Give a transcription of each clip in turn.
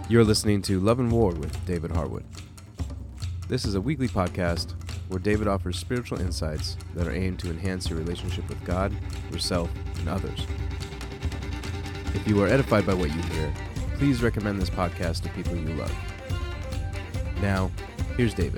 You're listening to Love and War with David Harwood. This is a weekly podcast where David offers spiritual insights that are aimed to enhance your relationship with God, yourself, and others. If you are edified by what you hear, please recommend this podcast to people you love. Now, here's David.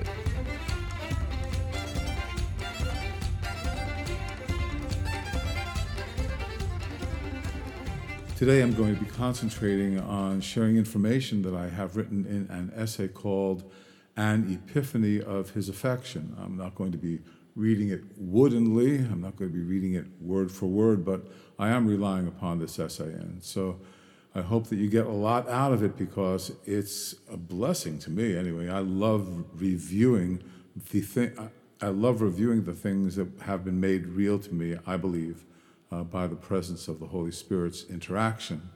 Today I'm going to be concentrating on sharing information that I have written in an essay called An Epiphany of His Affection. I'm not going to be reading it woodenly, I'm not going to be reading it word for word, but I am relying upon this essay. And so I hope that you get a lot out of it because it's a blessing to me anyway. I love reviewing the things that have been made real to me, I believe, by the presence of the Holy Spirit's interaction.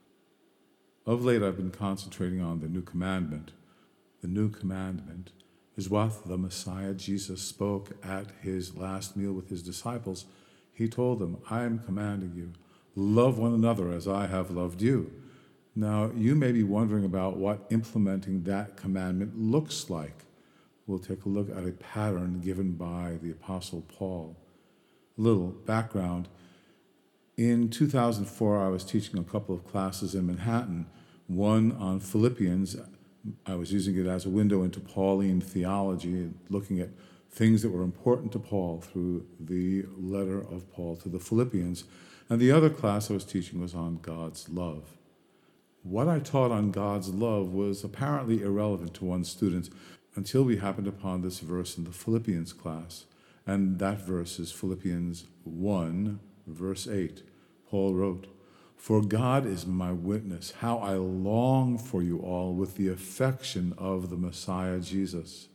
Of late, I've been concentrating on the new commandment. The new commandment is what the Messiah Jesus spoke at his last meal with his disciples. He told them, I am commanding you, love one another as I have loved you. Now, you may be wondering about what implementing that commandment looks like. We'll take a look at a pattern given by the Apostle Paul. A little background. In 2004, I was teaching a couple of classes in Manhattan, one on Philippians. I was using it as a window into Pauline theology, looking at things that were important to Paul through the letter of Paul to the Philippians. And the other class I was teaching was on God's love. What I taught on God's love was apparently irrelevant to one student until we happened upon this verse in the Philippians class. And that verse is Philippians 1, verse 8. Paul wrote, For God is my witness, how I long for you all with the affection of the Messiah Jesus.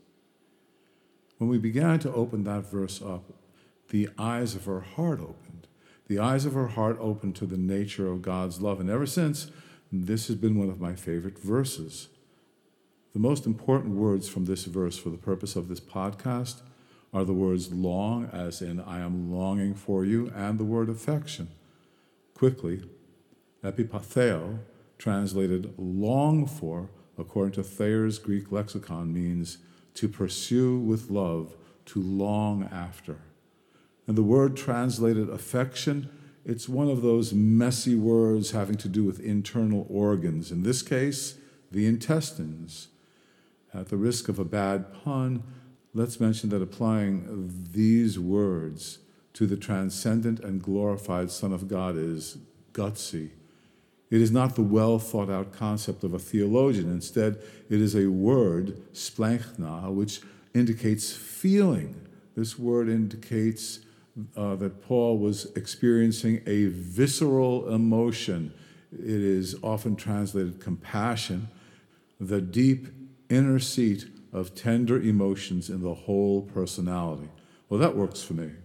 When we began to open that verse up, the eyes of her heart opened. The eyes of her heart opened to the nature of God's love. And ever since, this has been one of my favorite verses. The most important words from this verse for the purpose of this podcast are the words long, as in I am longing for you, and the word affection. Quickly, epipatheo, translated long for, according to Thayer's Greek lexicon, means to pursue with love, to long after. And the word translated affection, it's one of those messy words having to do with internal organs. In this case, the intestines. At the risk of a bad pun, let's mention that applying these words to the transcendent and glorified Son of God is gutsy. It is not the well-thought-out concept of a theologian. Instead, it is a word, splanchna, which indicates feeling. This word indicates that Paul was experiencing a visceral emotion. It is often translated compassion, the deep inner seat of tender emotions in the whole personality. Well, that works for me.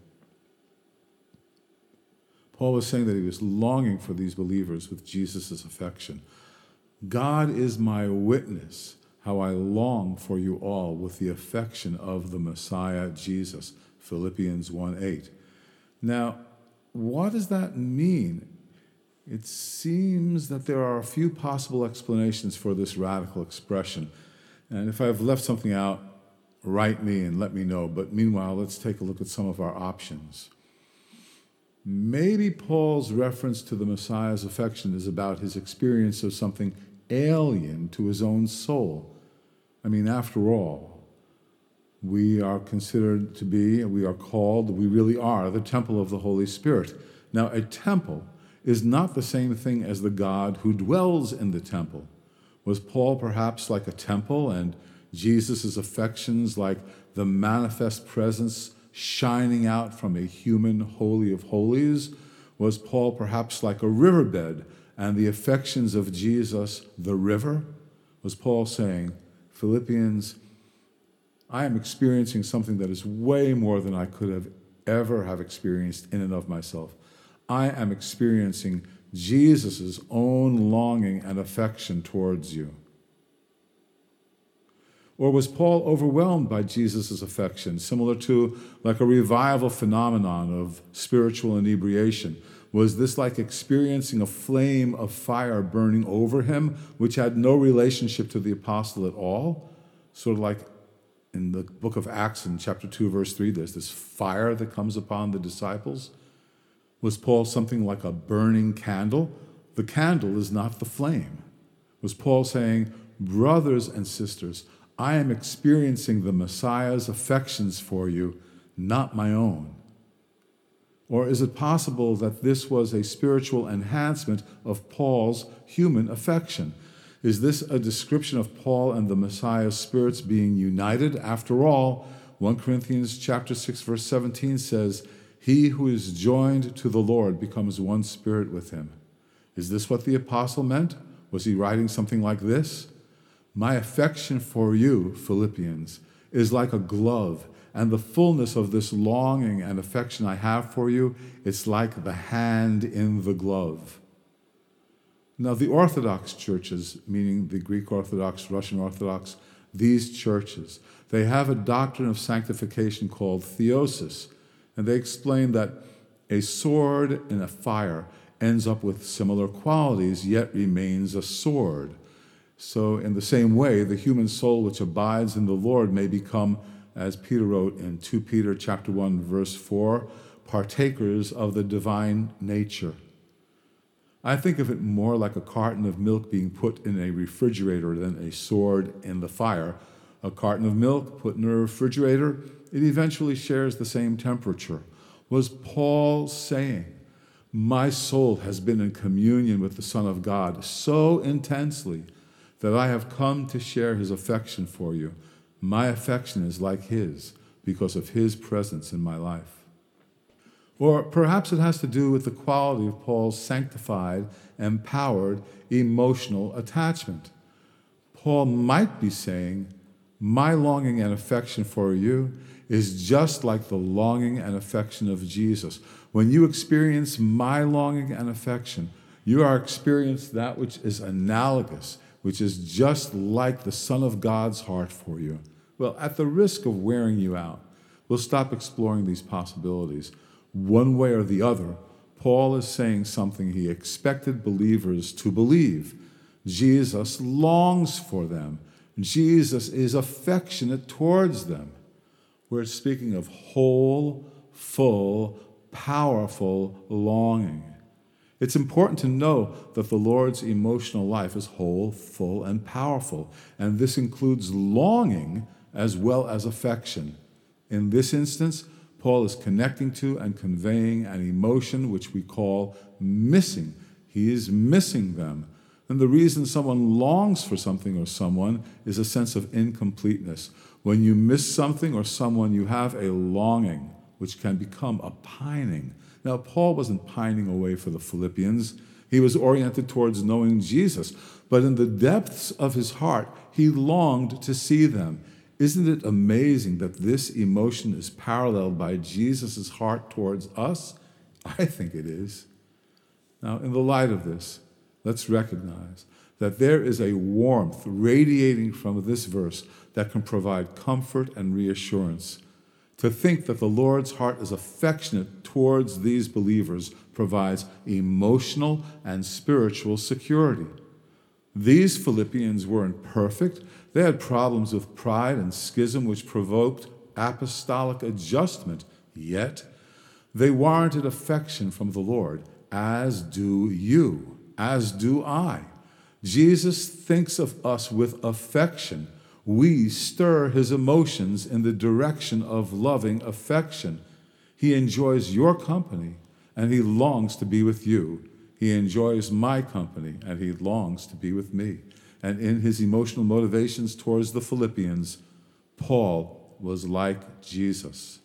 Paul was saying that he was longing for these believers with Jesus' affection. God is my witness, how I long for you all with the affection of the Messiah Jesus, Philippians 1:8. Now, what does that mean? It seems that there are a few possible explanations for this radical expression. And if I've left something out, write me and let me know. But meanwhile, let's take a look at some of our options. Maybe Paul's reference to the Messiah's affection is about his experience of something alien to his own soul. I mean, after all, we are considered to be, we are called, we really are the temple of the Holy Spirit. Now, a temple is not the same thing as the God who dwells in the temple. Was Paul perhaps like a temple and Jesus' affections like the manifest presence shining out from a human holy of holies? Was Paul perhaps like a riverbed and the affections of Jesus the river? Was Paul saying, Philippians, I am experiencing something that is way more than I could have ever have experienced in and of myself. I am experiencing Jesus' own longing and affection towards you. Or was Paul overwhelmed by Jesus' affection, similar to like a revival phenomenon of spiritual inebriation? Was this like experiencing a flame of fire burning over him, which had no relationship to the apostle at all? Sort of like in the book of Acts in chapter 2, verse 3, there's this fire that comes upon the disciples. Was Paul something like a burning candle? The candle is not the flame. Was Paul saying, brothers and sisters, I am experiencing the Messiah's affections for you, not my own? Or is it possible that this was a spiritual enhancement of Paul's human affection? Is this a description of Paul and the Messiah's spirits being united? After all, 1 Corinthians chapter 6, verse 17 says, he who is joined to the Lord becomes one spirit with him. Is this what the apostle meant? Was he writing something like this? My affection for you, Philippians, is like a glove, and the fullness of this longing and affection I have for you, it's like the hand in the glove. Now, the Orthodox churches, meaning the Greek Orthodox, Russian Orthodox, these churches, they have a doctrine of sanctification called theosis, and they explain that a sword in a fire ends up with similar qualities, yet remains a sword. So in the same way, the human soul which abides in the Lord may become, as Peter wrote in 2 Peter chapter 1, verse 4, partakers of the divine nature. I think of it more like a carton of milk being put in a refrigerator than a sword in the fire. A carton of milk put in a refrigerator, it eventually shares the same temperature. Was Paul saying, my soul has been in communion with the Son of God so intensely that I have come to share his affection for you. My affection is like his because of his presence in my life. Or perhaps it has to do with the quality of Paul's sanctified, empowered, emotional attachment. Paul might be saying, my longing and affection for you is just like the longing and affection of Jesus. When you experience my longing and affection, you are experiencing that which is analogous, which is just like the Son of God's heart for you. Well, at the risk of wearing you out, we'll stop exploring these possibilities. One way or the other, Paul is saying something he expected believers to believe. Jesus longs for them. Jesus is affectionate towards them. We're speaking of whole, full, powerful longing. It's important to know that the Lord's emotional life is whole, full, and powerful, and this includes longing as well as affection. In this instance, Paul is connecting to and conveying an emotion which we call missing. He is missing them. And the reason someone longs for something or someone is a sense of incompleteness. When you miss something or someone, you have a longing, which can become a pining. Now, Paul wasn't pining away for the Philippians. He was oriented towards knowing Jesus. But in the depths of his heart, he longed to see them. Isn't it amazing that this emotion is paralleled by Jesus' heart towards us? I think it is. Now, in the light of this, let's recognize that there is a warmth radiating from this verse that can provide comfort and reassurance. To think that the Lord's heart is affectionate towards these believers provides emotional and spiritual security. These Philippians weren't perfect. They had problems with pride and schism which provoked apostolic adjustment. Yet, they warranted affection from the Lord, as do you, as do I. Jesus thinks of us with affection. We stir his emotions in the direction of loving affection. He enjoys your company, and he longs to be with you. He enjoys my company, and he longs to be with me. And in his emotional motivations towards the Philippians, Paul was like Jesus.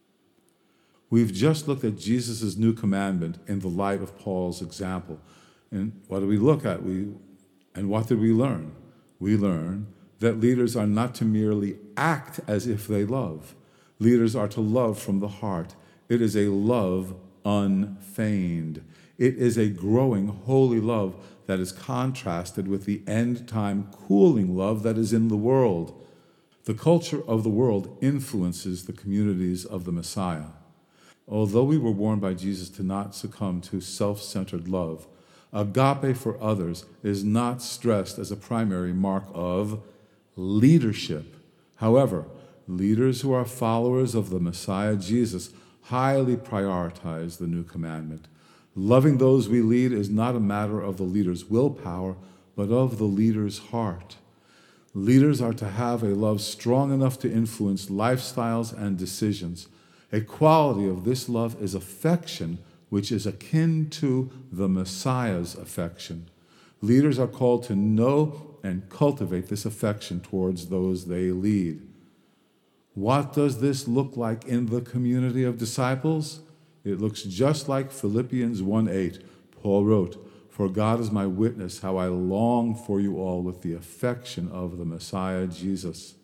We've just looked at Jesus' new commandment in the light of Paul's example. And what did we look at? And what did we learn? We learn that leaders are not to merely act as if they love. Leaders are to love from the heart. It is a love unfeigned. It is a growing, holy love that is contrasted with the end-time cooling love that is in the world. The culture of the world influences the communities of the Messiah. although we were warned by Jesus to not succumb to self-centered love, agape for others is not stressed as a primary mark of leadership. However, leaders who are followers of the Messiah Jesus highly prioritize the new commandment. Loving those we lead is not a matter of the leader's willpower, but of the leader's heart. Leaders are to have a love strong enough to influence lifestyles and decisions. A quality of this love is affection, which is akin to the Messiah's affection. Leaders are called to know and cultivate this affection towards those they lead. What does this look like in the community of disciples? It looks just like Philippians 1:8. Paul wrote, "For God is my witness, how I long for you all with the affection of the Messiah Jesus."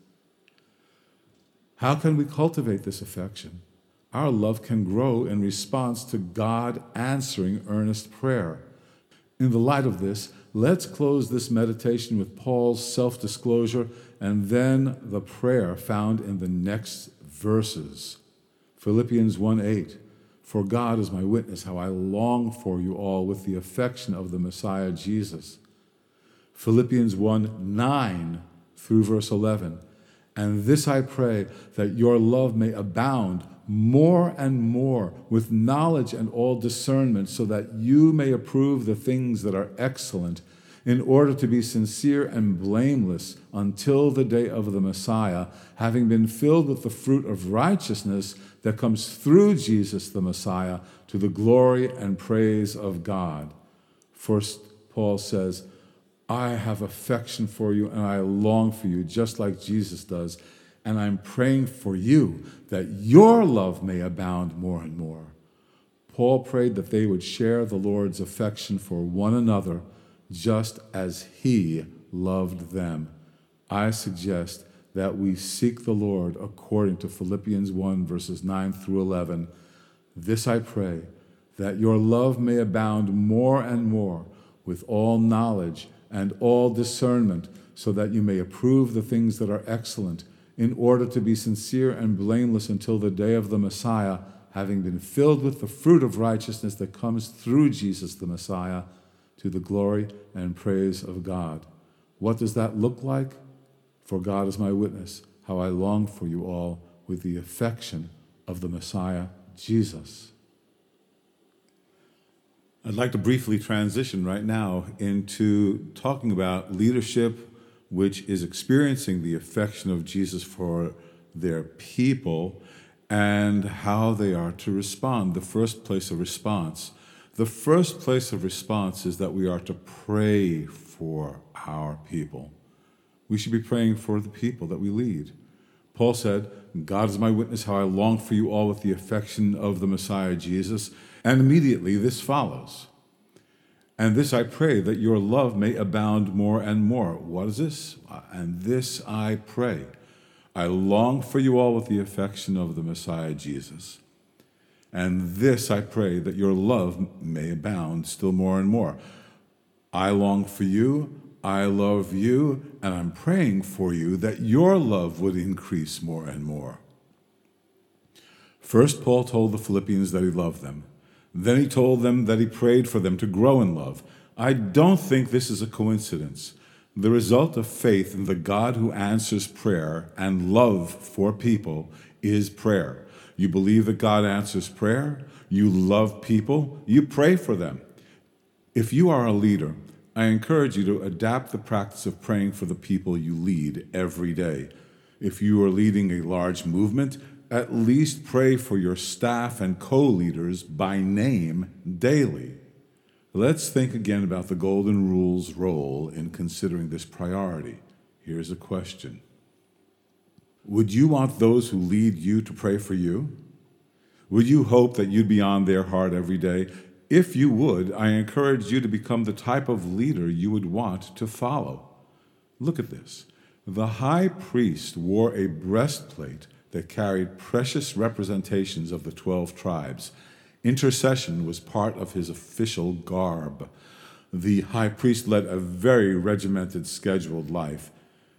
How can we cultivate this affection? Our love can grow in response to God answering earnest prayer. In the light of this, let's close this meditation with Paul's self-disclosure and then the prayer found in the next verses. Philippians 1:8, "For God is my witness, how I long for you all with the affection of the Messiah Jesus." Philippians 1:9 through verse 11, "And this I pray, that your love may abound more and more with knowledge and all discernment, so that you may approve the things that are excellent, in order to be sincere and blameless until the day of the Messiah, having been filled with the fruit of righteousness that comes through Jesus the Messiah, to the glory and praise of God." First, Paul says, "I have affection for you and I long for you, just like Jesus does. And I'm praying for you that your love may abound more and more." Paul prayed that they would share the Lord's affection for one another just as he loved them. I suggest that we seek the Lord according to Philippians 1, verses 9 through 11. "This I pray, that your love may abound more and more with all knowledge and all discernment, so that you may approve the things that are excellent, in order to be sincere and blameless until the day of the Messiah, having been filled with the fruit of righteousness that comes through Jesus the Messiah, to the glory and praise of God." What does that look like? "For God is my witness, how I long for you all with the affection of the Messiah Jesus." I'd like to briefly transition right now into talking about leadership which is experiencing the affection of Jesus for their people and how they are to respond. The first place of response. The first place of response is that we are to pray for our people. We should be praying for the people that we lead. Paul said, "God is my witness, how I long for you all with the affection of the Messiah Jesus." And immediately this follows. "And this I pray, that your love may abound more and more." What is this? "And this I pray. I long for you all with the affection of the Messiah Jesus. And this I pray, that your love may abound still more and more." I long for you, I love you, and I'm praying for you that your love would increase more and more. First, Paul told the Philippians that he loved them. Then he told them that he prayed for them to grow in love. I don't think this is a coincidence. The result of faith in the God who answers prayer and love for people is prayer. You believe that God answers prayer, you love people, you pray for them. If you are a leader, I encourage you to adapt the practice of praying for the people you lead every day. If you are leading a large movement, at least pray for your staff and co-leaders by name daily. Let's think again about the Golden Rule's role in considering this priority. Here's a question. Would you want those who lead you to pray for you? Would you hope that you'd be on their heart every day? If you would, I encourage you to become the type of leader you would want to follow. Look at this. The high priest wore a breastplate that carried precious representations of the 12 tribes. Intercession was part of his official garb. The high priest led a very regimented, scheduled life.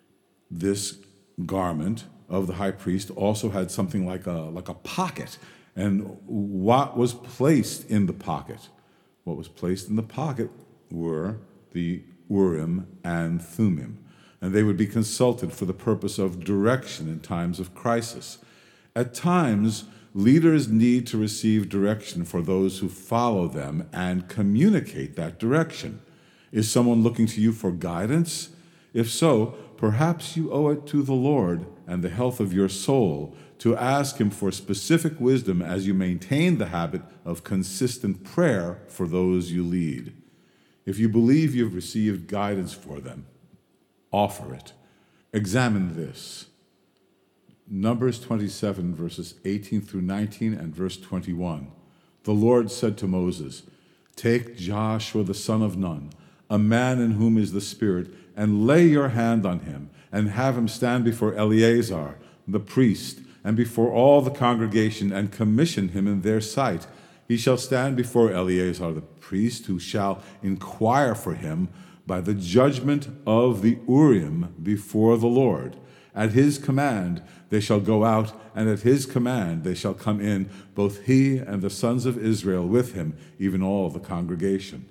This garment of the high priest also had something like a pocket, And what was placed in the pocket? What was placed in the pocket were the Urim and Thummim, and they would be consulted for the purpose of direction in times of crisis. At times, leaders need to receive direction for those who follow them and communicate that direction. Is someone looking to you for guidance? If so, perhaps you owe it to the Lord and the health of your soul to ask Him for specific wisdom as you maintain the habit of consistent prayer for those you lead. If you believe you've received guidance for them, offer it. Examine this. Numbers 27, verses 18 through 19, and verse 21. The Lord said to Moses, "Take Joshua the son of Nun, a man in whom is the Spirit, and lay your hand on him, and have him stand before Eleazar, the priest, and before all the congregation, and commission him in their sight. He shall stand before Eleazar the priest, who shall inquire for him by the judgment of the Urim before the Lord. At his command they shall go out, and at his command they shall come in, both he and the sons of Israel with him, even all the congregation."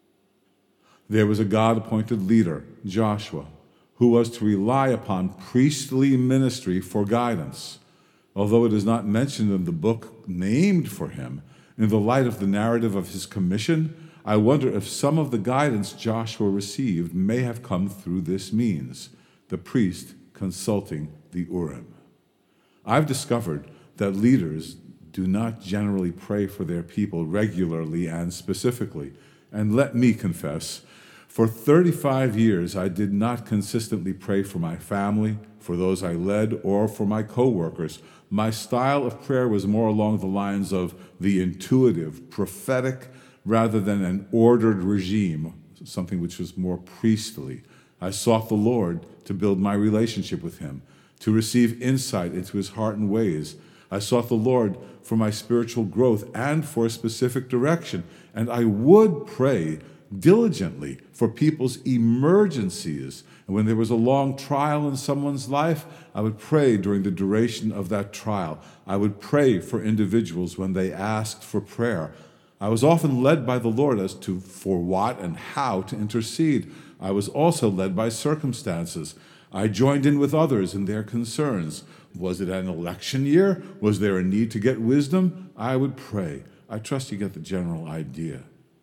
There was a God-appointed leader, Joshua, who was to rely upon priestly ministry for guidance. Although it is not mentioned in the book named for him, in the light of the narrative of his commission, I wonder if some of the guidance Joshua received may have come through this means, the priest consulting the Urim. I've discovered that leaders do not generally pray for their people regularly and specifically. And let me confess, for 35 years I did not consistently pray for my family, for those I led, or for my co-workers. My style of prayer was more along the lines of the intuitive, prophetic, rather than an ordered regime, something which was more priestly. I sought the Lord to build my relationship with Him, to receive insight into His heart and ways. I sought the Lord for my spiritual growth and for a specific direction, and I would pray diligently for people's emergencies. And when there was a long trial in someone's life, I would pray during the duration of that trial. I would pray for individuals when they asked for prayer. I was often led by the Lord as to for what and how to intercede. I was also led by circumstances. I joined in with others in their concerns. Was it an election year? Was there a need to get wisdom? I would pray. I trust you get the general idea.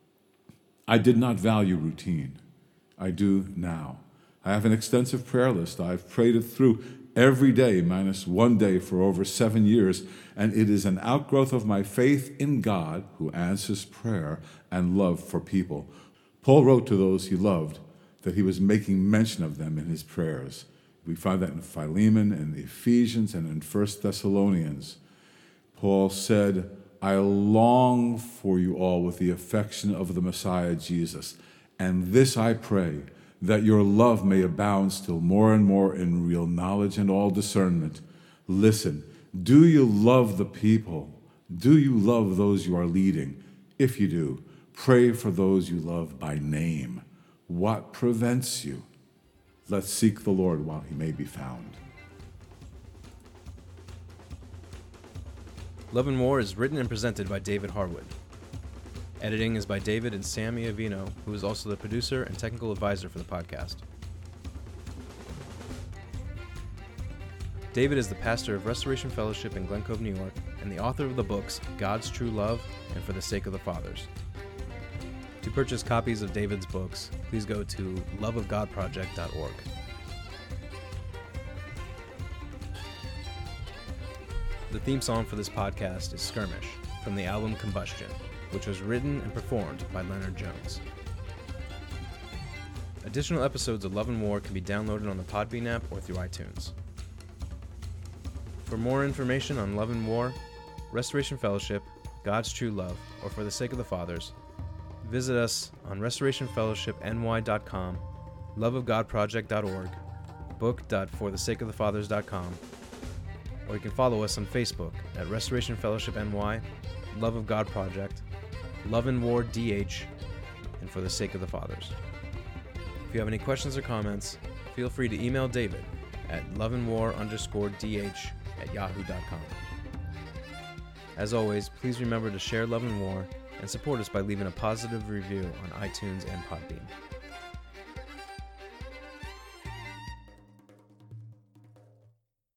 I did not value routine. I do now. I have an extensive prayer list. I've prayed it through every day, minus one day, for over 7 years, and it is an outgrowth of my faith in God, who answers prayer, and love for people. Paul wrote to those he loved that he was making mention of them in his prayers. We find that in Philemon and Ephesians and in 1 Thessalonians. Paul said, "I long for you all with the affection of the Messiah Jesus, and this I pray, that your love may abound still more and more in real knowledge and all discernment." Listen, do you love the people? Do you love those you are leading? If you do, pray for those you love by name. What prevents you? Let's seek the Lord while He may be found. Love and War is written and presented by David Harwood. Editing is by David and Sam Iovino, who is also the producer and technical advisor for the podcast. David is the pastor of Restoration Fellowship in Glen Cove, New York, and the author of the books God's True Love and For the Sake of the Fathers. To purchase copies of David's books, please go to loveofgodproject.org. The theme song for this podcast is Skirmish, from the album Combustion, which was written and performed by Leonard Jones. Additional episodes of Love and War can be downloaded on the Podbean app or through iTunes. For more information on Love and War, Restoration Fellowship, God's True Love, or For the Sake of the Fathers, visit us on restorationfellowshipny.com, loveofgodproject.org, book.forthesakeofthefathers.com, or you can follow us on Facebook at Restoration Fellowship NY, Love of God Project, Love and War DH, and For the Sake of the Fathers. If you have any questions or comments, feel free to email David at loveandwar_DH@yahoo.com. As always, please remember to share Love and War and support us by leaving a positive review on iTunes and Podbean.